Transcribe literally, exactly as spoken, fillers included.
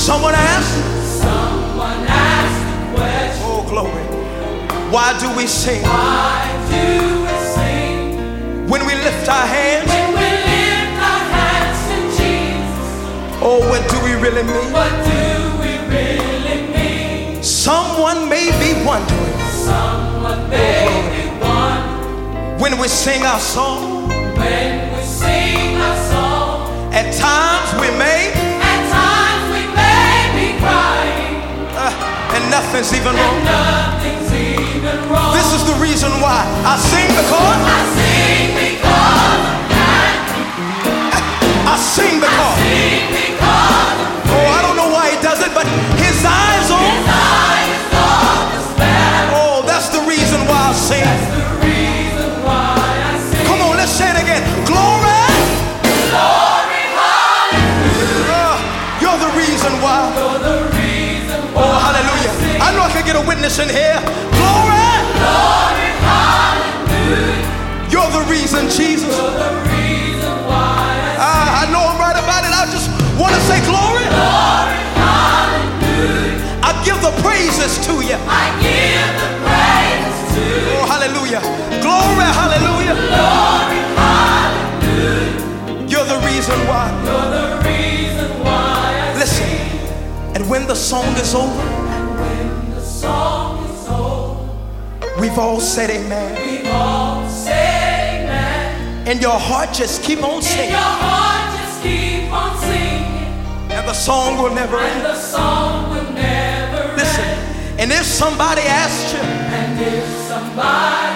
Someone asked, Someone asked the question. oh glory, why do we sing? Why do we sing When we lift our hands, when we lift our hands to Jesus? oh, what do we really mean? What do we really mean? Someone may be wondering, Someone may be wondering when we sing our song, when we sing our song. at times we may, At times we may be crying, uh, and nothing's even and wrong. nothing's even wrong. This is the reason why I sing, because I sing because I'm happy. I sing because, Sing because I'm oh, I don't know why he does it, but his eyes on, His eyes on the sparrow. oh, that's the reason why I sing. That's the reason why I sing. Come on, let's say it again. Glory, Glory, hallelujah. uh, you're the reason why. You're the reason why. Oh, hallelujah. I know I can get a witness in here. Glory, Glory, hallelujah. you're the reason, Jesus. You're the reason why I sing. Ah, I know I'm right about it. I just want to say glory. Glory, hallelujah. I give the praises to you. I give the praises to you. Oh, hallelujah. Glory, hallelujah. Glory, hallelujah. You're the reason why. You're the reason why I Listen, sing. and when the song is over, And when the song is over, we've all said amen. we've all said amen. And your heart just keep on And singing. your heart just keep on singing. And the song will never And end. the song will never Listen, end. and if somebody asks you, And if somebody